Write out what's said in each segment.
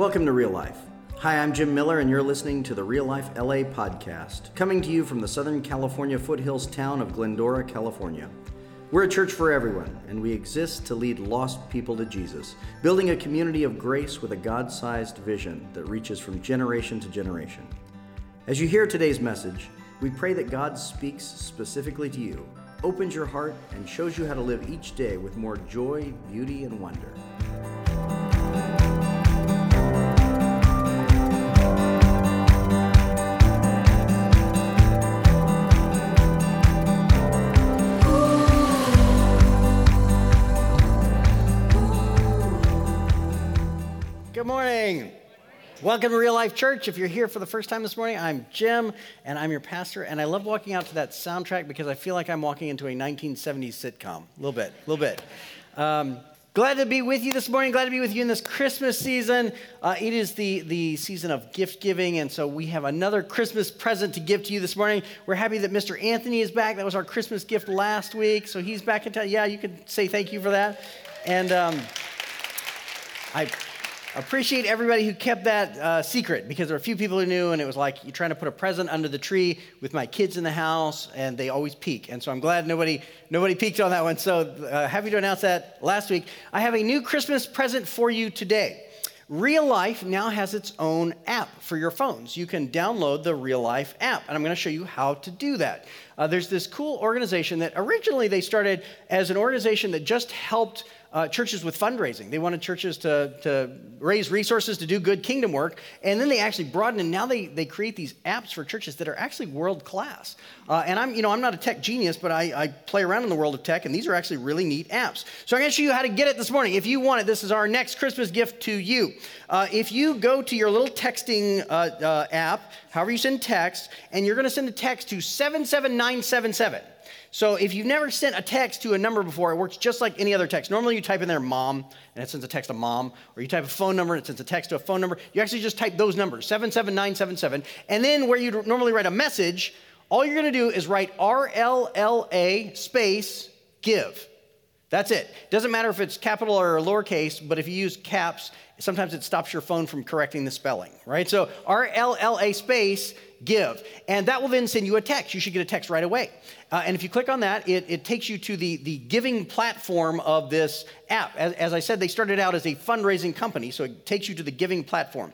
Welcome to Real Life. Hi, I'm Jim Miller, and you're listening to the Real Life LA podcast, coming to you from the Southern California foothills town of Glendora, California. We're a church for everyone, and we exist to lead lost people to Jesus, building a community of grace with a God-sized vision that reaches from generation to generation. As you hear today's message, we pray that God speaks specifically to you, opens your heart, and shows you how to live each day with more joy, beauty, and wonder. Good morning. Welcome to Real Life Church. If you're here for the first time this morning, I'm Jim, and I'm your pastor, and I love walking out to that soundtrack because I feel like I'm walking into a 1970s sitcom. A little bit. Glad to be with you this morning. Glad to be with you in this Christmas season. It is the season of gift giving, and so we have another Christmas present to give to you this morning. We're happy that Mr. Anthony is back. That was our Christmas gift last week, so he's back in town. Yeah, you can say thank you for that. And I appreciate everybody who kept that secret, because there were a few people who knew, and it was like you're trying to put a present under the tree with my kids in the house, and they always peek. And so I'm glad nobody peeked on that one. So happy to announce that last week. I have a new Christmas present for you today. Real Life now has its own app for your phones. You can download the Real Life app, and I'm going to show you how to do that. There's this cool organization that originally they started as an organization that just helped churches with fundraising. They wanted churches to raise resources to do good kingdom work, and then they actually broadened, and now they create these apps for churches that are actually world class. And I'm not a tech genius, but I play around in the world of tech, and these are actually really neat apps. So I'm going to show you how to get it this morning. If you want it, this is our next Christmas gift to you. If you go to your little texting app, however you send text, and you're going to send a text to 77977. So if you've never sent a text to a number before, it works just like any other text. Normally you type in there mom, and it sends a text to mom, or you type a phone number, and it sends a text to a phone number. You actually just type those numbers, 77977, and then where you normally write a message, all you're going to do is write RLLA space give. That's it. Doesn't matter if it's capital or lowercase, but if you use caps, sometimes it stops your phone from correcting the spelling, right? So RLLA space give, and that will then send you a text. You should get a text right away. And if you click on that, it takes you to the giving platform of this app. As I said, they started out as a fundraising company, so it takes you to the giving platform.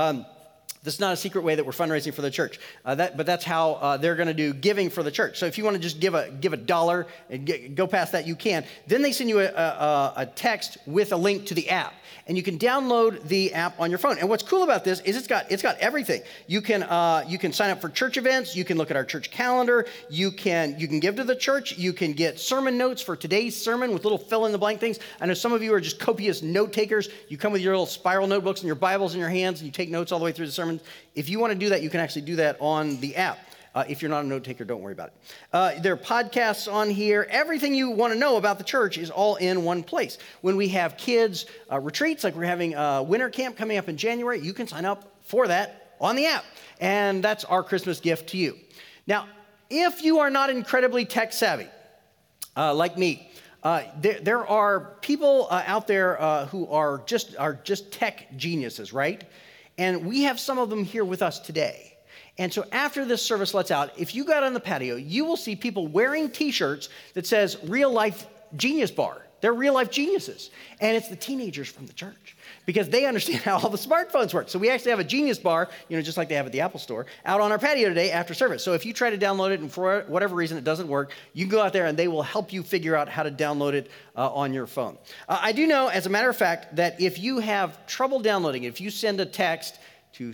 This is not a secret way that we're fundraising for the church, but that's how they're going to do giving for the church. So if you want to just give a dollar and go past that, you can. Then they send you a text with a link to the app, and you can download the app on your phone. And what's cool about this is it's got everything. You can sign up for church events. You can look at our church calendar. You can give to the church. You can get sermon notes for today's sermon with little fill in the blank things. I know some of you are just copious note takers. You come with your little spiral notebooks and your Bibles in your hands, and you take notes all the way through the sermon. If you want to do that, you can actually do that on the app. If you're not a note taker, don't worry about it. There are podcasts on here. Everything you want to know about the church is all in one place. When we have kids retreats, like we're having a winter camp coming up in January, you can sign up for that on the app. And that's our Christmas gift to you. Now, if you are not incredibly tech savvy, like me, there are people out there who are just tech geniuses, right? And we have some of them here with us today. And so after this service lets out, if you got on the patio, you will see people wearing t-shirts that says Real Life Genius Bar. They're real life geniuses. And it's the teenagers from the church, because they understand how all the smartphones work. So we actually have a genius bar, just like they have at the Apple Store, out on our patio today after service. So if you try to download it and for whatever reason it doesn't work, you can go out there and they will help you figure out how to download it on your phone. I do know, as a matter of fact, that if you have trouble downloading it, if you send a text to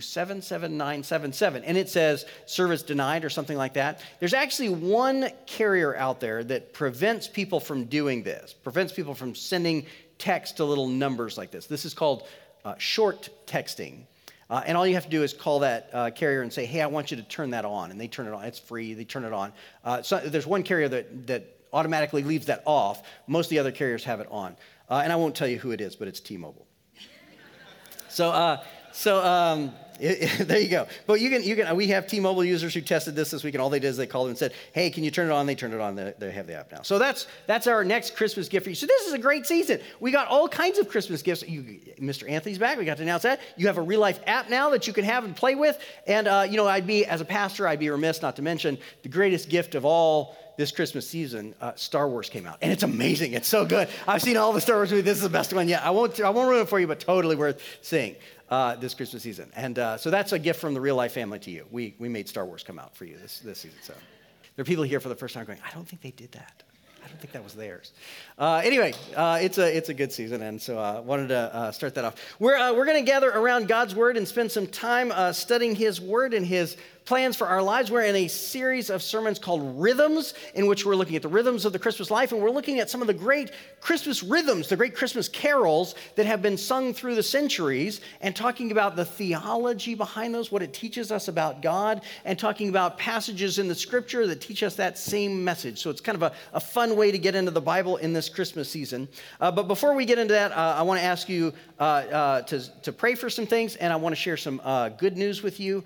77977 and it says service denied or something like that, there's actually one carrier out there that prevents people from doing this, prevents people from sending text to little numbers like this. This is called short texting. And all you have to do is call that carrier and say, hey, I want you to turn that on. And they turn it on. It's free. They turn it on. So there's one carrier that automatically leaves that off. Most of the other carriers have it on. And I won't tell you who it is, but it's T-Mobile. So So there you go. But you can. We have T-Mobile users who tested this week, and all they did is they called them and said, "Hey, can you turn it on?" They turned it on. They have the app now. So that's our next Christmas gift for you. So this is a great season. We got all kinds of Christmas gifts. Mr. Anthony's back. We got to announce that. You have a Real Life app now that you can have and play with. And as a pastor, I'd be remiss not to mention the greatest gift of all. This Christmas season, Star Wars came out, and it's amazing. It's so good. I've seen all the Star Wars movies. This is the best one yet. I won't ruin it for you, but totally worth seeing this Christmas season. And so that's a gift from the Real Life family to you. We made Star Wars come out for you this season. So there are people here for the first time going, I don't think they did that. I don't think that was theirs. Anyway, it's a good season, and so I wanted to start that off. We're going to gather around God's Word and spend some time studying His Word and His plans for our lives. We're in a series of sermons called Rhythms, in which we're looking at the rhythms of the Christmas life, and we're looking at some of the great Christmas rhythms, the great Christmas carols that have been sung through the centuries, and talking about the theology behind those, what it teaches us about God, and talking about passages in the Scripture that teach us that same message. So it's kind of a fun way to get into the Bible in this Christmas season. But before we get into that, I want to ask you to pray for some things, and I want to share some good news with you.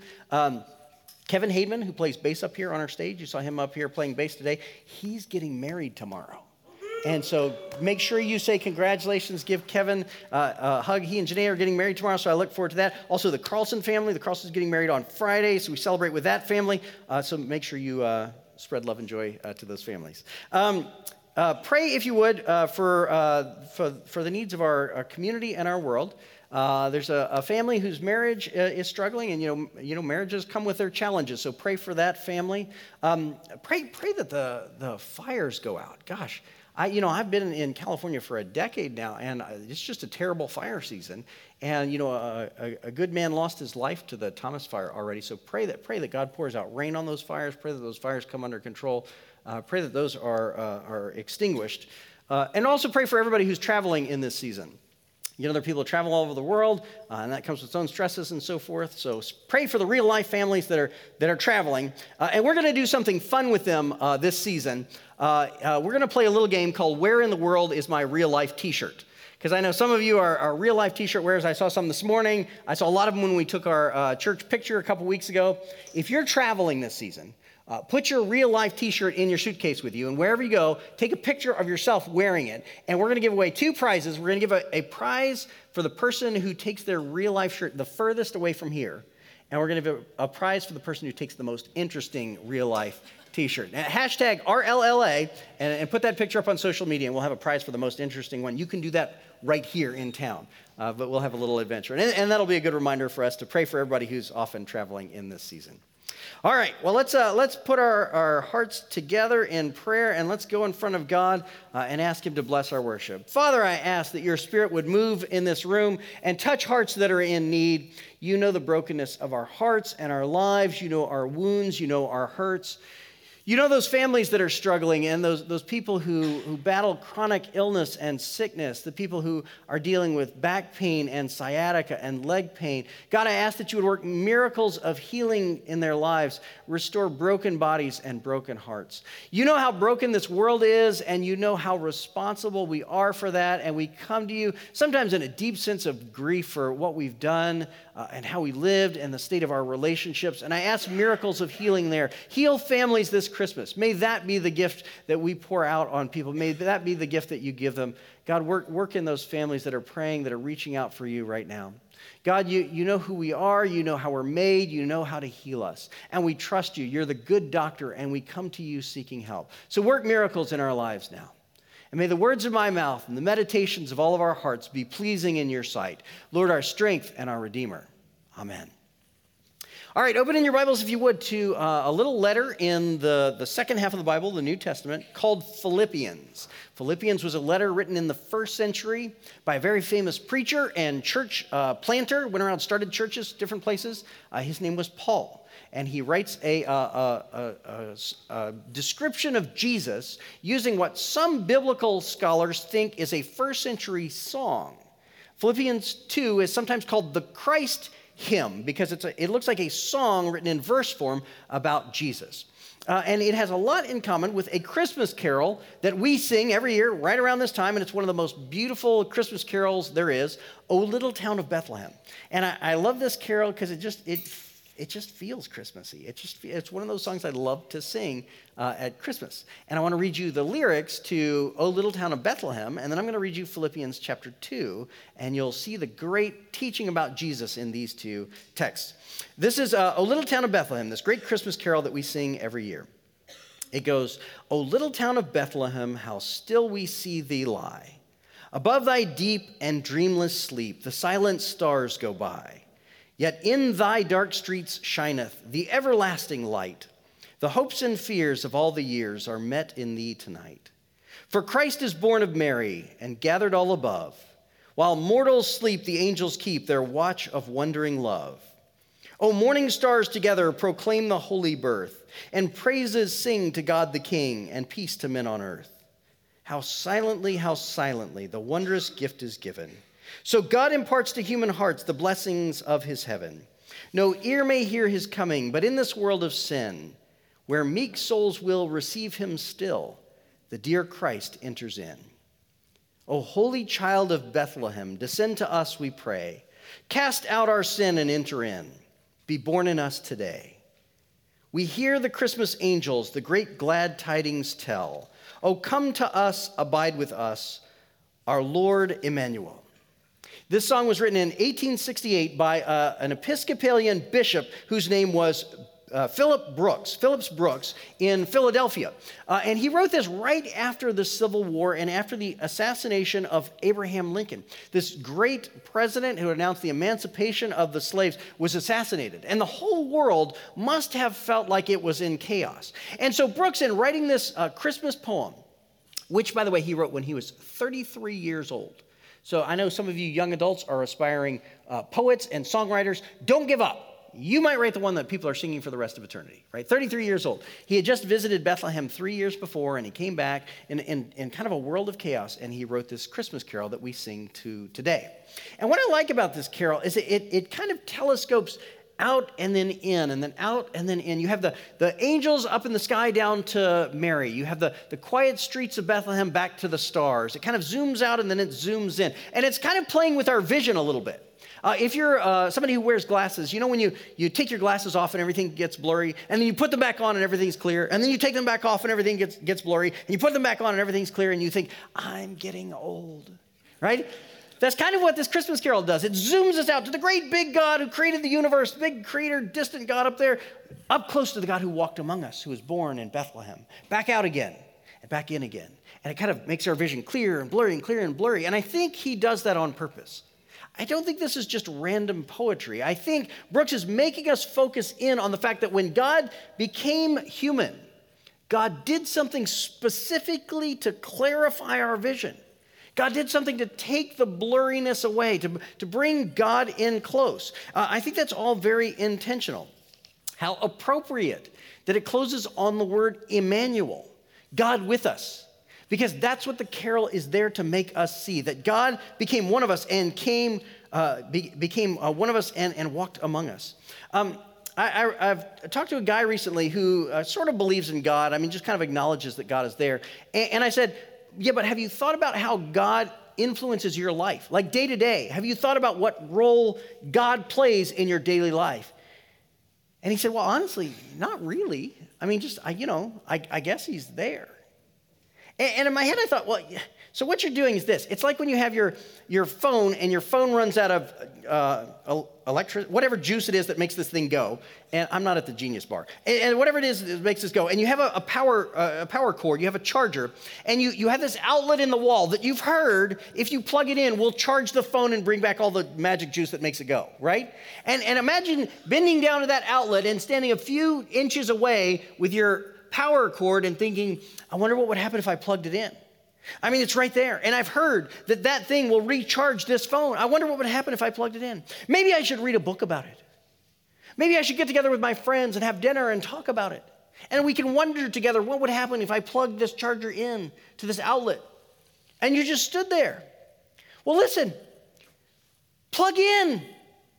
Kevin Hademan, who plays bass up here on our stage, you saw him up here playing bass today, he's getting married tomorrow. And so make sure you say congratulations, give Kevin a hug. He and Janae are getting married tomorrow, so I look forward to that. Also, the Carlson family, the Carlson's getting married on Friday, so we celebrate with that family. So make sure you spread love and joy to those families. Pray, if you would, for the needs of our community and our world. There's a family whose marriage is struggling, and marriages come with their challenges. So pray for that family. Pray that the fires go out. Gosh, I've been in California for a decade now, and it's just a terrible fire season. And a good man lost his life to the Thomas Fire already. So pray that God pours out rain on those fires. Pray that those fires come under control. Pray that those are extinguished, and also pray for everybody who's traveling in this season. There are people who travel all over the world, and that comes with its own stresses and so forth. So pray for the Real Life families that are traveling. And we're going to do something fun with them this season. We're going to play a little game called Where in the World is My Real Life T-shirt? Because I know some of you are Real Life T-shirt wearers. I saw some this morning. I saw a lot of them when we took our church picture a couple weeks ago. If you're traveling this season, put your Real Life T-shirt in your suitcase with you, and wherever you go, take a picture of yourself wearing it. And we're going to give away 2 prizes. We're going to give a prize for the person who takes their Real Life shirt the furthest away from here, and we're going to give a prize for the person who takes the most interesting Real Life T-shirt. Now, hashtag RLLA, and put that picture up on social media, and we'll have a prize for the most interesting one. You can do that right here in town, but we'll have a little adventure. And that'll be a good reminder for us to pray for everybody who's often traveling in this season. All right, well, let's put our hearts together in prayer, and let's go in front of God and ask Him to bless our worship. Father, I ask that your Spirit would move in this room and touch hearts that are in need. You know the brokenness of our hearts and our lives. You know our wounds. You know our hurts. You know those families that are struggling, and those people who battle chronic illness and sickness, the people who are dealing with back pain and sciatica and leg pain. God, I ask that you would work miracles of healing in their lives, restore broken bodies and broken hearts. You know how broken this world is, and you know how responsible we are for that, and we come to you sometimes in a deep sense of grief for what we've done and how we lived and the state of our relationships. And I ask miracles of healing there. Heal families this Christmas. May that be the gift that we pour out on people. May that be the gift that you give them. God, work in those families that are praying, that are reaching out for you right now. God, you know who we are. You know how we're made. You know how to heal us. And we trust you. You're the good doctor, and we come to you seeking help. So work miracles in our lives now. And may the words of my mouth and the meditations of all of our hearts be pleasing in your sight. Lord, our strength and our Redeemer. Amen. All right, open in your Bibles, if you would, to a little letter in the second half of the Bible, the New Testament, called Philippians. Philippians was a letter written in the 1st century by a very famous preacher and church planter, went around, started churches, different places. His name was Paul. And he writes a description of Jesus using what some biblical scholars think is a 1st century song. Philippians 2 is sometimes called the Christ hymn because it looks like a song written in verse form about Jesus. And it has a lot in common with a Christmas carol that we sing every year right around this time, and it's one of the most beautiful Christmas carols there is, O Little Town of Bethlehem. And I love this carol because it just feels Christmassy. It's one of those songs I love to sing at Christmas. And I want to read you the lyrics to O Little Town of Bethlehem, and then I'm going to read you Philippians chapter 2, and you'll see the great teaching about Jesus in these two texts. This is O Little Town of Bethlehem, this great Christmas carol that we sing every year. It goes, O little town of Bethlehem, how still we see thee lie. Above thy deep and dreamless sleep, the silent stars go by. Yet in thy dark streets shineth the everlasting light. The hopes and fears of all the years are met in thee tonight. For Christ is born of Mary and gathered all above. While mortals sleep, the angels keep their watch of wondering love. O morning stars together proclaim the holy birth, and praises sing to God the King, and peace to men on earth. How silently the wondrous gift is given. So God imparts to human hearts the blessings of his heaven. No ear may hear his coming, but in this world of sin, where meek souls will receive him still, the dear Christ enters in. O holy child of Bethlehem, descend to us, we pray. Cast out our sin and enter in. Be born in us today. We hear the Christmas angels the great glad tidings tell. O come to us, abide with us, our Lord Emmanuel. This song was written in 1868 by an Episcopalian bishop whose name was Phillips Brooks in Philadelphia. And he wrote this right after the Civil War and after the assassination of Abraham Lincoln. This great president who announced the emancipation of the slaves was assassinated. And the whole world must have felt like it was in chaos. And so Brooks, in writing this Christmas poem, which, by the way, he wrote when he was 33 years old. So I know some of you young adults are aspiring poets and songwriters. Don't give up. You might write the one that people are singing for the rest of eternity, right? 33 years old. He had just visited Bethlehem 3 years before, and he came back in kind of a world of chaos, and he wrote this Christmas carol that we sing to today. And what I like about this carol is it kind of telescopes out and then in, and then out and then in. You have the angels up in the sky down to Mary. You have the quiet streets of Bethlehem back to the stars. It kind of zooms out and then it zooms in. And it's kind of playing with our vision a little bit. If you're somebody who wears glasses, you know when you take your glasses off and everything gets blurry, and then you put them back on and everything's clear, and then you take them back off and everything gets blurry, and you put them back on and everything's clear, and you think, I'm getting old, right? That's kind of what this Christmas carol does. It zooms us out to the great big God who created the universe, big creator, distant God up there, up close to the God who walked among us, who was born in Bethlehem, back out again, and back in again. And it kind of makes our vision clear and blurry and clear and blurry. And I think he does that on purpose. I don't think this is just random poetry. I think Brooks is making us focus in on the fact that when God became human, God did something specifically to clarify our vision. God did something to take the blurriness away, to bring God in close. I think that's all very intentional. How appropriate that it closes on the word Emmanuel, God with us. Because that's what the carol is there to make us see, that God became one of us and became one of us and walked among us. I've talked to a guy recently who sort of believes in God. I mean, just kind of acknowledges that God is there. And I said, yeah, but have you thought about how God influences your life? Like day to day, have you thought about what role God plays in your daily life? And he said, well, honestly, not really. I mean, I guess he's there. And in my head, I thought, well, so what you're doing is this. It's like when you have your phone and your phone runs out of whatever juice it is that makes this thing go. And I'm not at the Genius Bar. And whatever it is that makes this go. And you have a power cord. You have a charger. And you have this outlet in the wall that you've heard, if you plug it in, will charge the phone and bring back all the magic juice that makes it go, right? And imagine bending down to that outlet and standing a few inches away with your power cord and thinking, I wonder what would happen if I plugged it in. I mean, it's right there. And I've heard that thing will recharge this phone. I wonder what would happen if I plugged it in. Maybe I should read a book about it. Maybe I should get together with my friends and have dinner and talk about it. And we can wonder together what would happen if I plugged this charger in to this outlet. And you just stood there. Well, listen, plug in.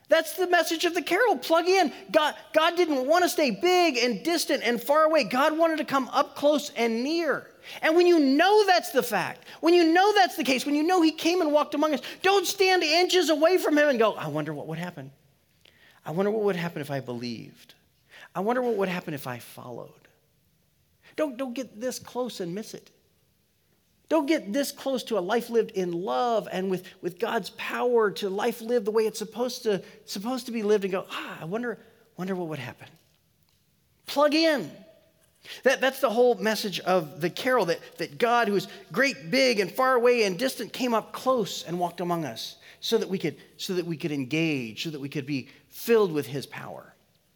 That's the message of the carol. Plug in. God didn't want to stay big and distant and far away. God wanted to come up close and near. And when you know that's the fact, when you know that's the case, when you know he came and walked among us, don't stand inches away from him and go, I wonder what would happen. I wonder what would happen if I believed. I wonder what would happen if I followed. Don't get this close and miss it. Don't get this close to a life lived in love and with God's power, to life lived the way it's supposed to be lived, and go, I wonder what would happen. Plug in. That's the whole message of the carol, that God, who is great, big, and far away and distant, came up close and walked among us so that we could engage, so that we could be filled with his power.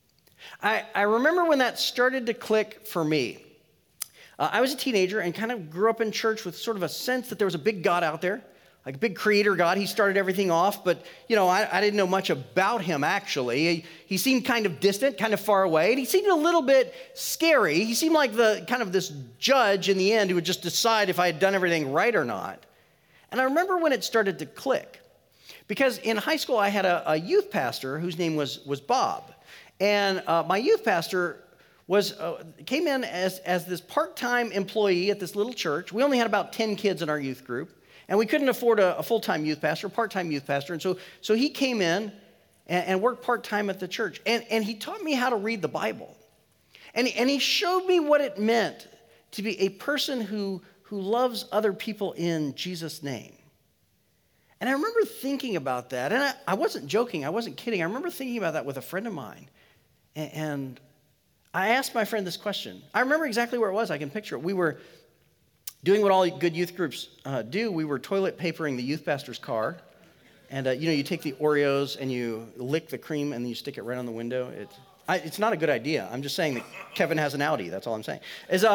I remember when that started to click for me. I was a teenager and kind of grew up in church with sort of a sense that there was a big God out there, like a big creator God. He started everything off, but I didn't know much about him, actually. He seemed kind of distant, kind of far away, and he seemed a little bit scary. He seemed like the kind of this judge in the end who would just decide if I had done everything right or not. And I remember when it started to click, because in high school I had a youth pastor whose name was Bob, and my youth pastor came in as this part-time employee at this little church. We only had about 10 kids in our youth group, and we couldn't afford a full-time youth pastor, a part-time youth pastor. And so he came in and worked part-time at the church. And he taught me how to read the Bible. And he showed me what it meant to be a person who loves other people in Jesus' name. And I remember thinking about that. And I wasn't joking. I wasn't kidding. I remember thinking about that with a friend of mine. And I asked my friend this question. I remember exactly where it was. I can picture it. We were doing what all good youth groups do. We were toilet papering the youth pastor's car. And, you take the Oreos and you lick the cream and then you stick it right on the window. It's not a good idea. I'm just saying that Kevin has an Audi. That's all I'm saying.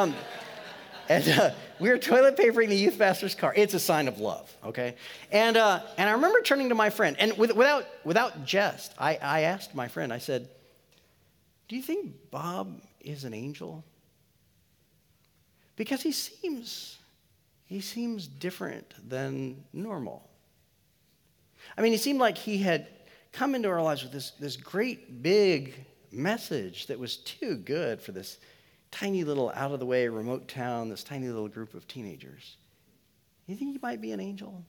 We were toilet papering the youth pastor's car. It's a sign of love, okay? And I remember turning to my friend. And without jest, I asked my friend, I said, do you think Bob is an angel? Because he seems different than normal. I mean, it seemed like he had come into our lives with this great big message that was too good for this tiny little out-of-the-way remote town, this tiny little group of teenagers. You think he might be an angel?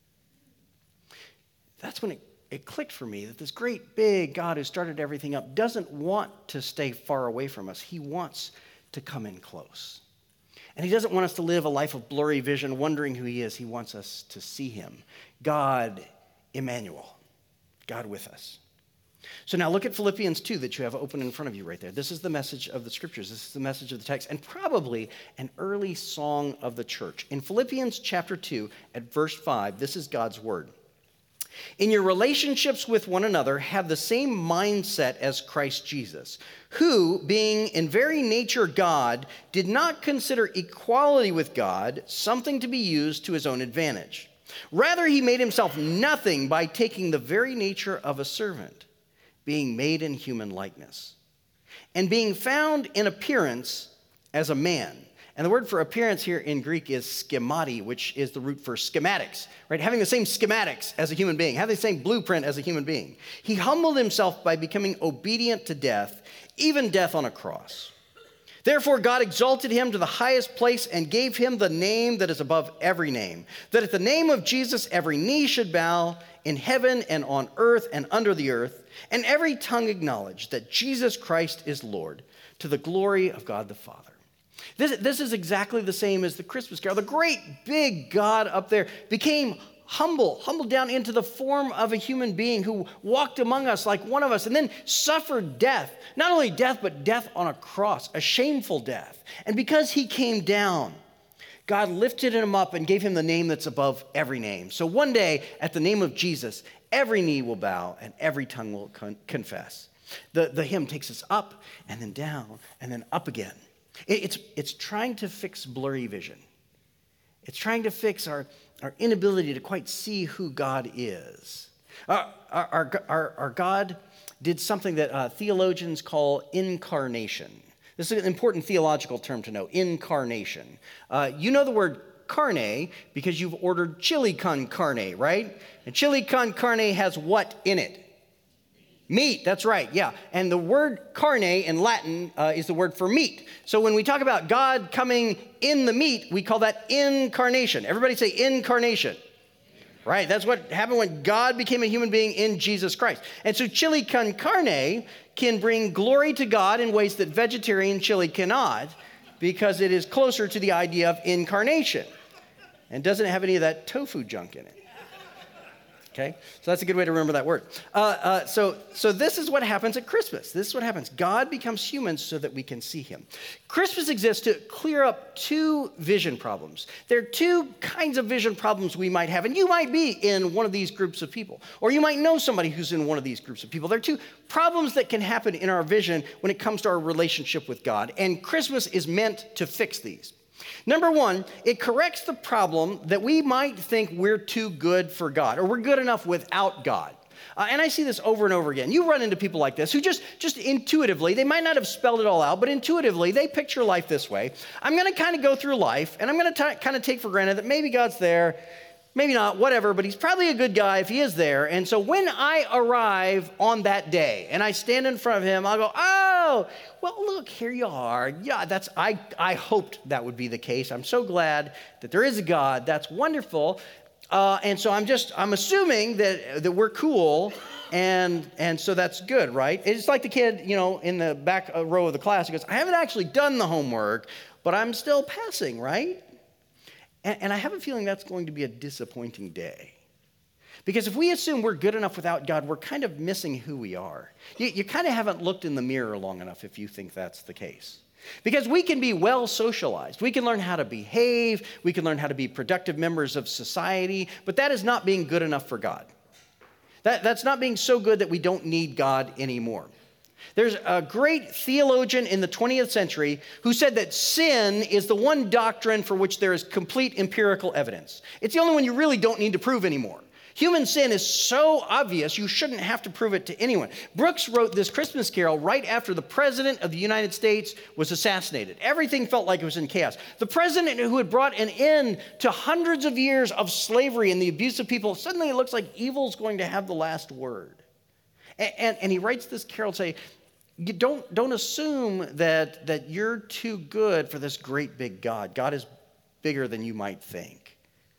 That's when it clicked for me that this great big God who started everything up doesn't want to stay far away from us. He wants to come in close. And he doesn't want us to live a life of blurry vision, wondering who he is. He wants us to see him. God, Emmanuel, God with us. So now look at Philippians 2 that you have open in front of you right there. This is the message of the scriptures. This is the message of the text, and probably an early song of the church. In Philippians chapter 2 at verse 5, this is God's word. In your relationships with one another, have the same mindset as Christ Jesus, who, being in very nature God, did not consider equality with God something to be used to his own advantage. Rather, he made himself nothing by taking the very nature of a servant, being made in human likeness, and being found in appearance as a man. And the word for appearance here in Greek is schemati, which is the root for schematics, right? Having the same schematics as a human being, having the same blueprint as a human being. He humbled himself by becoming obedient to death, even death on a cross. Therefore, God exalted him to the highest place and gave him the name that is above every name, that at the name of Jesus every knee should bow in heaven and on earth and under the earth, and every tongue acknowledge that Jesus Christ is Lord, to the glory of God the Father. This is exactly the same as the Christmas carol. The great big God up there became humbled down into the form of a human being who walked among us like one of us and then suffered death. Not only death, but death on a cross, a shameful death. And because he came down, God lifted him up and gave him the name that's above every name. So one day, at the name of Jesus, every knee will bow and every tongue will confess. The hymn takes us up and then down and then up again. It's trying to fix blurry vision. It's trying to fix our inability to quite see who God is. Our God did something that theologians call incarnation. This is an important theological term to know, incarnation. You know the word carne because you've ordered chili con carne, right? And chili con carne has what in it? Meat, that's right, yeah. And the word carne in Latin is the word for meat. So when we talk about God coming in the meat, we call that incarnation. Everybody say incarnation. Right, that's what happened when God became a human being in Jesus Christ. And so chili con carne can bring glory to God in ways that vegetarian chili cannot, because it is closer to the idea of incarnation and doesn't have any of that tofu junk in it. Okay, so that's a good way to remember that word. So this is what happens at Christmas. This is what happens. God becomes human so that we can see him. Christmas exists to clear up two vision problems. There are two kinds of vision problems we might have, and you might be in one of these groups of people, or you might know somebody who's in one of these groups of people. There are two problems that can happen in our vision when it comes to our relationship with God, and Christmas is meant to fix these. Number one, it corrects the problem that we might think we're too good for God, or we're good enough without God. And I see this over and over again. You run into people like this who just intuitively, they might not have spelled it all out, but intuitively, they picture life this way. I'm going to kind of go through life, and I'm going to kind of take for granted that maybe God's there, maybe not, whatever, but he's probably a good guy if he is there. And so when I arrive on that day and I stand in front of him, I'll go, oh, well, look, here you are. Yeah, I hoped that would be the case. I'm so glad that there is a God. That's wonderful. And so I'm assuming that we're cool, and so that's good, right? It's like the kid, in the back row of the class who goes, I haven't actually done the homework, but I'm still passing, right? And I have a feeling that's going to be a disappointing day. Because if we assume we're good enough without God, we're kind of missing who we are. You kind of haven't looked in the mirror long enough if you think that's the case. Because we can be well socialized. We can learn how to behave. We can learn how to be productive members of society. But that is not being good enough for God. That's not being so good that we don't need God anymore. There's a great theologian in the 20th century who said that sin is the one doctrine for which there is complete empirical evidence. It's the only one you really don't need to prove anymore. Human sin is so obvious, you shouldn't have to prove it to anyone. Brooks wrote this Christmas carol right after the president of the United States was assassinated. Everything felt like it was in chaos. The president who had brought an end to hundreds of years of slavery and the abuse of people, suddenly it looks like evil's going to have the last word. And he writes this carol say, you don't assume that you're too good for this great big God. God is bigger than you might think.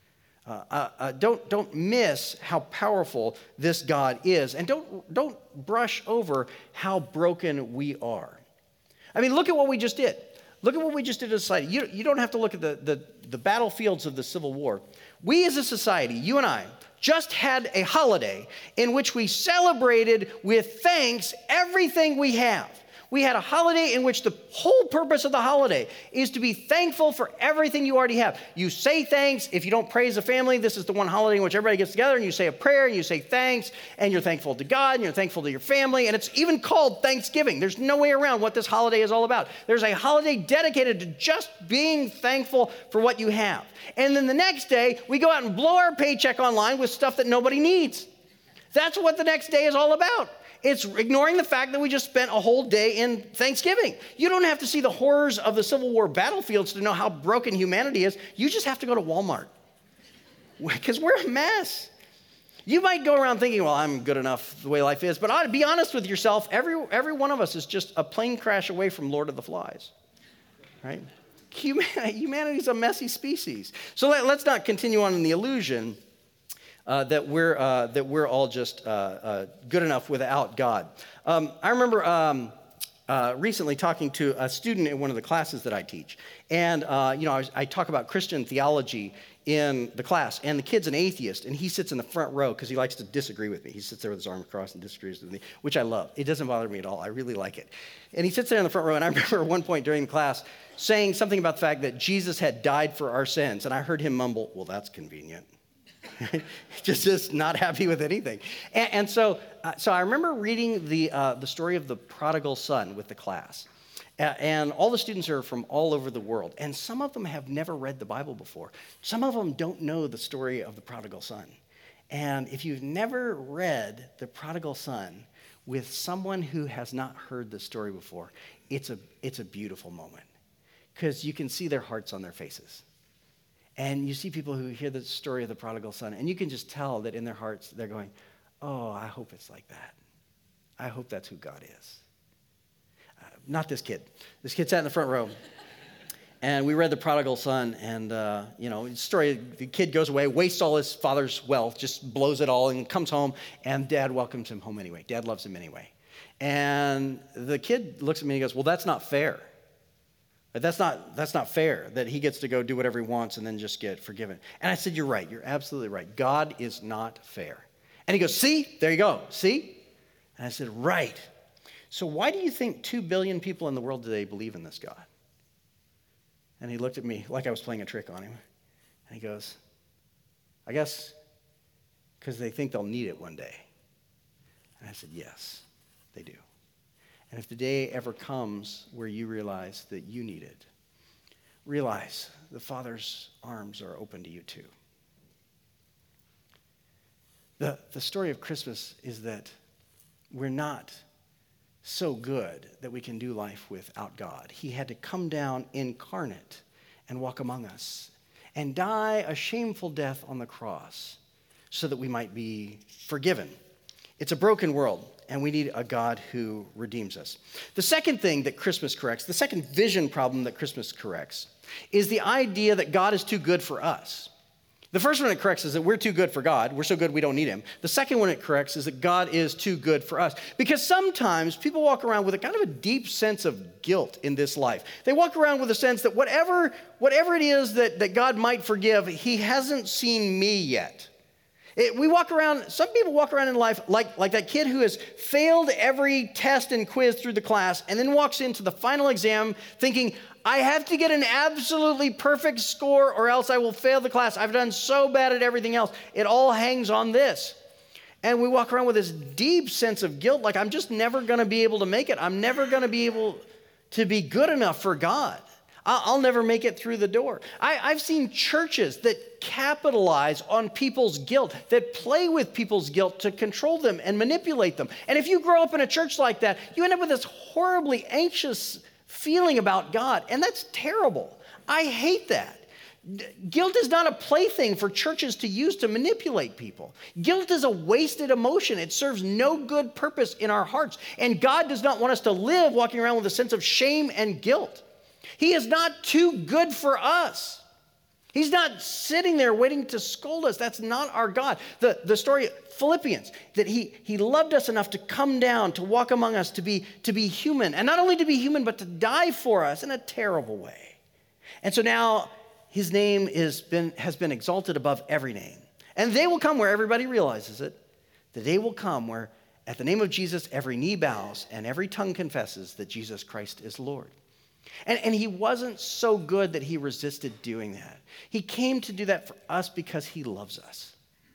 Don't miss how powerful this God is, and don't brush over how broken we are. I mean, look at what we just did. Look at what we just did as a society. You don't have to look at the battlefields of the Civil War. We as a society, you and I, just had a holiday in which we celebrated with thanks everything we have. We had a holiday in which the whole purpose of the holiday is to be thankful for everything you already have. You say thanks. If you don't praise a family, this is the one holiday in which everybody gets together and you say a prayer and you say thanks, and you're thankful to God and you're thankful to your family, and it's even called Thanksgiving. There's no way around what this holiday is all about. There's a holiday dedicated to just being thankful for what you have. And then the next day, we go out and blow our paycheck online with stuff that nobody needs. That's what the next day is all about. It's ignoring the fact that we just spent a whole day in Thanksgiving. You don't have to see the horrors of the Civil War battlefields to know how broken humanity is. You just have to go to Walmart, because we're a mess. You might go around thinking, well, I'm good enough the way life is, but be honest with yourself. Every one of us is just a plane crash away from Lord of the Flies, right? Humanity's a messy species. So let's not continue on in the illusion that we're all just good enough without God. I remember recently talking to a student in one of the classes that I teach, and I talk about Christian theology in the class, and the kid's an atheist, and he sits in the front row because he likes to disagree with me. He sits there with his arms crossed and disagrees with me, which I love. It doesn't bother me at all. I really like it. And he sits there in the front row, and I remember at one point during the class saying something about the fact that Jesus had died for our sins, and I heard him mumble, well, that's convenient. just not happy with anything. And so I remember reading the story of the prodigal son with the class. And all the students are from all over the world. And some of them have never read the Bible before. Some of them don't know the story of the prodigal son. And if you've never read the prodigal son with someone who has not heard the story before, it's a beautiful moment, because you can see their hearts on their faces. And you see people who hear the story of the prodigal son, and you can just tell that in their hearts they're going, oh, I hope it's like that. I hope that's who God is. Not this kid. This kid sat in the front row. And we read The Prodigal Son, and, story, the kid goes away, wastes all his father's wealth, just blows it all, and comes home, and dad welcomes him home anyway. Dad loves him anyway. And the kid looks at me and he goes, well, that's not fair. That's not fair that he gets to go do whatever he wants and then just get forgiven. And I said, you're right. You're absolutely right. God is not fair. And he goes, see? There you go. See? And I said, right. So why do you think 2 billion people in the world today believe in this God? And he looked at me like I was playing a trick on him. And he goes, I guess because they think they'll need it one day. And I said, yes, they do. And if the day ever comes where you realize that you need it, realize the Father's arms are open to you too. The story of Christmas is that we're not so good that we can do life without God. He had to come down incarnate and walk among us and die a shameful death on the cross so that we might be forgiven. It's a broken world, and we need a God who redeems us. The second thing that Christmas corrects, the second vision problem that Christmas corrects, is the idea that God is too good for us. The first one it corrects is that we're too good for God. We're so good we don't need him. The second one it corrects is that God is too good for us. Because sometimes people walk around with a kind of a deep sense of guilt in this life. They walk around with a sense that whatever it is that God might forgive, he hasn't seen me yet. Some people walk around in life like that kid who has failed every test and quiz through the class and then walks into the final exam thinking, I have to get an absolutely perfect score or else I will fail the class. I've done so bad at everything else. It all hangs on this. And we walk around with this deep sense of guilt, like I'm just never going to be able to make it. I'm never going to be able to be good enough for God. I'll never make it through the door. I've seen churches that capitalize on people's guilt, that play with people's guilt to control them and manipulate them. And if you grow up in a church like that, you end up with this horribly anxious feeling about God, and that's terrible. I hate that. Guilt is not a plaything for churches to use to manipulate people. Guilt is a wasted emotion. It serves no good purpose in our hearts. And God does not want us to live walking around with a sense of shame and guilt. He is not too good for us. He's not sitting there waiting to scold us. That's not our God. The story of Philippians, that he loved us enough to come down, to walk among us, to be human. And not only to be human, but to die for us in a terrible way. And so now his name has been exalted above every name. And the day will come where everybody realizes it. The day will come where at the name of Jesus, every knee bows and every tongue confesses that Jesus Christ is Lord. And he wasn't so good that he resisted doing that. He came to do that for us because he loves us.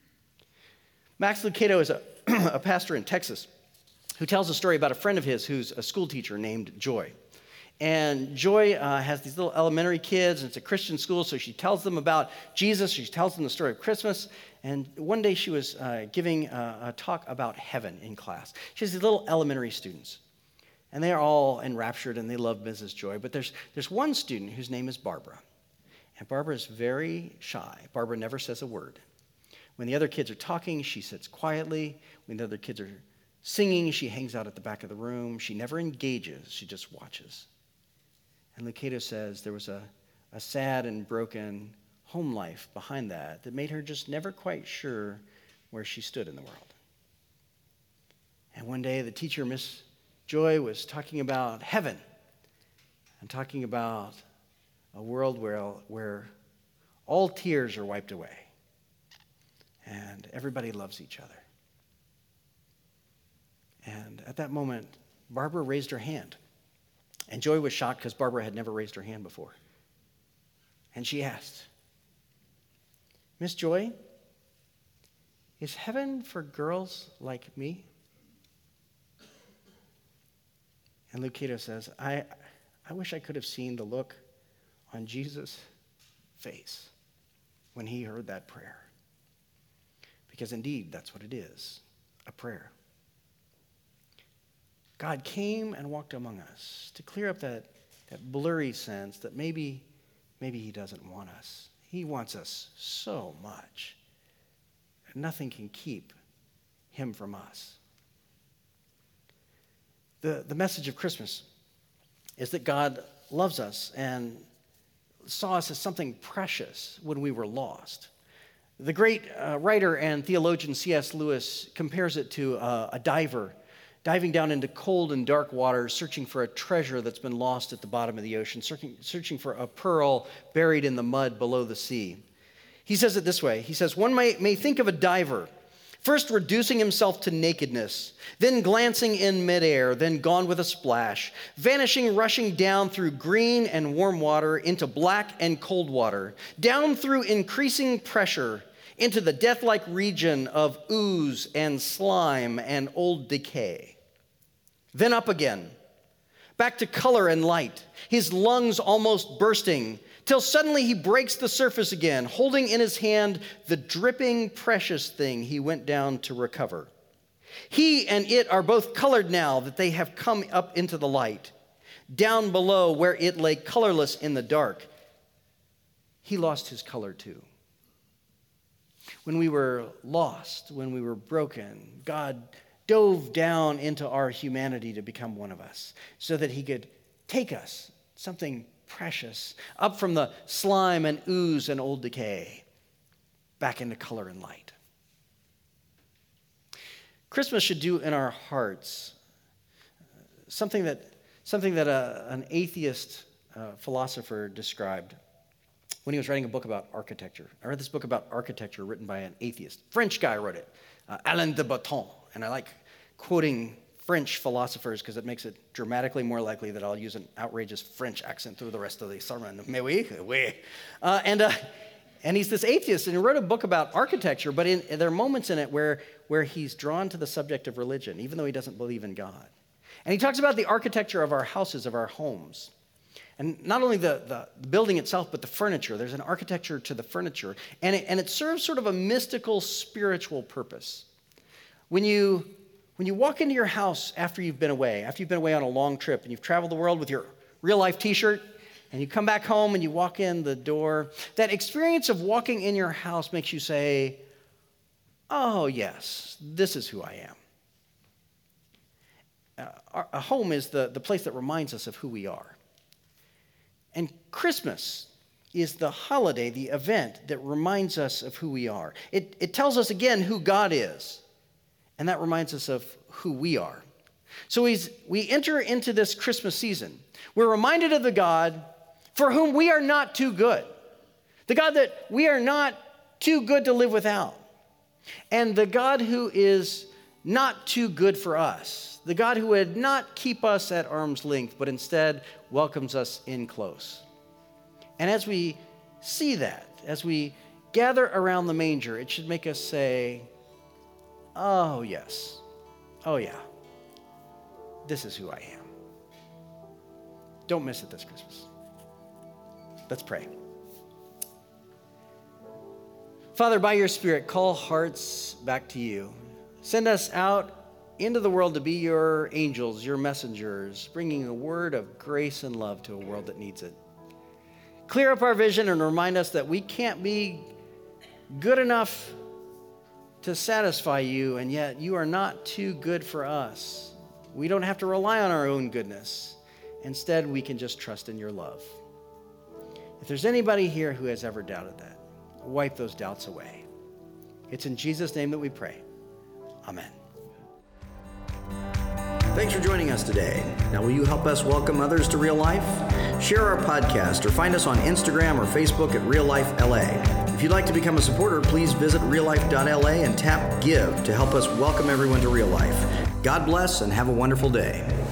Max Lucado is a pastor in Texas who tells a story about a friend of his who's a school teacher named Joy. And Joy has these little elementary kids, and it's a Christian school, so she tells them about Jesus. She tells them the story of Christmas. And one day she was giving a talk about heaven in class. She has these little elementary students. And they are all enraptured, and they love Mrs. Joy. But there's one student whose name is Barbara. And Barbara is very shy. Barbara never says a word. When the other kids are talking, she sits quietly. When the other kids are singing, she hangs out at the back of the room. She never engages. She just watches. And Lucado says there was a sad and broken home life behind that made her just never quite sure where she stood in the world. And one day, the teacher, Miss Joy, was talking about heaven and talking about a world where all tears are wiped away and everybody loves each other. And at that moment, Barbara raised her hand. And Joy was shocked because Barbara had never raised her hand before. And she asked, Miss Joy, is heaven for girls like me? And Lucado says, I wish I could have seen the look on Jesus' face when he heard that prayer. Because indeed, that's what it is, a prayer. God came and walked among us to clear up that blurry sense that maybe he doesn't want us. He wants us so much. And nothing can keep him from us. The message of Christmas is that God loves us and saw us as something precious when we were lost. The great writer and theologian C.S. Lewis compares it to a diver diving down into cold and dark waters, searching for a treasure that's been lost at the bottom of the ocean, searching for a pearl buried in the mud below the sea. He says it this way. He says, one may think of a diver, first reducing himself to nakedness, then glancing in midair, then gone with a splash, vanishing, rushing down through green and warm water into black and cold water, down through increasing pressure into the death-like region of ooze and slime and old decay. Then up again, back to color and light, his lungs almost bursting, till suddenly he breaks the surface again, holding in his hand the dripping, precious thing he went down to recover. He and it are both colored now that they have come up into the light. Down below, where it lay colorless in the dark, he lost his color too. When we were lost, when we were broken, God dove down into our humanity to become one of us so that he could take us, something precious, up from the slime and ooze and old decay, back into color and light. Christmas should do in our hearts something that an atheist philosopher described when he was writing a book about architecture. I read this book about architecture written by an atheist. French guy wrote it, Alain de Botton. And I like quoting French philosophers because it makes it dramatically more likely that I'll use an outrageous French accent through the rest of the sermon. Mais oui, oui. And he's this atheist, and he wrote a book about architecture, but there are moments in it where he's drawn to the subject of religion, even though he doesn't believe in God. And he talks about the architecture of our houses, of our homes. And not only the building itself, but the furniture. There's an architecture to the furniture. And it serves sort of a mystical, spiritual purpose. When you walk into your house after you've been away on a long trip, and you've traveled the world with your Real Life t-shirt, and you come back home and you walk in the door, that experience of walking in your house makes you say, oh yes, this is who I am. A home is the place that reminds us of who we are. And Christmas is the holiday, the event that reminds us of who we are. It tells us again who God is, and that reminds us of who we are. So we enter into this Christmas season. We're reminded of the God for whom we are not too good, the God that we are not too good to live without, and the God who is not too good for us. The God who would not keep us at arm's length, but instead welcomes us in close. And as we see that, as we gather around the manger, it should make us say, oh yes, oh yeah, this is who I am. Don't miss it this Christmas. Let's pray. Father, by your Spirit, call hearts back to you. Send us out into the world to be your angels, your messengers, bringing a word of grace and love to a world that needs it. Clear up our vision and remind us that we can't be good enough to satisfy you, and yet you are not too good for us. We don't have to rely on our own goodness. Instead, we can just trust in your love. If there's anybody here who has ever doubted that, wipe those doubts away. It's in Jesus' name that we pray. Amen. Thanks for joining us today. Now, will you help us welcome others to Real Life? Share our podcast or find us on Instagram or Facebook at Real Life LA. If you'd like to become a supporter, please visit reallife.la and tap Give to help us welcome everyone to Real Life. God bless and have a wonderful day.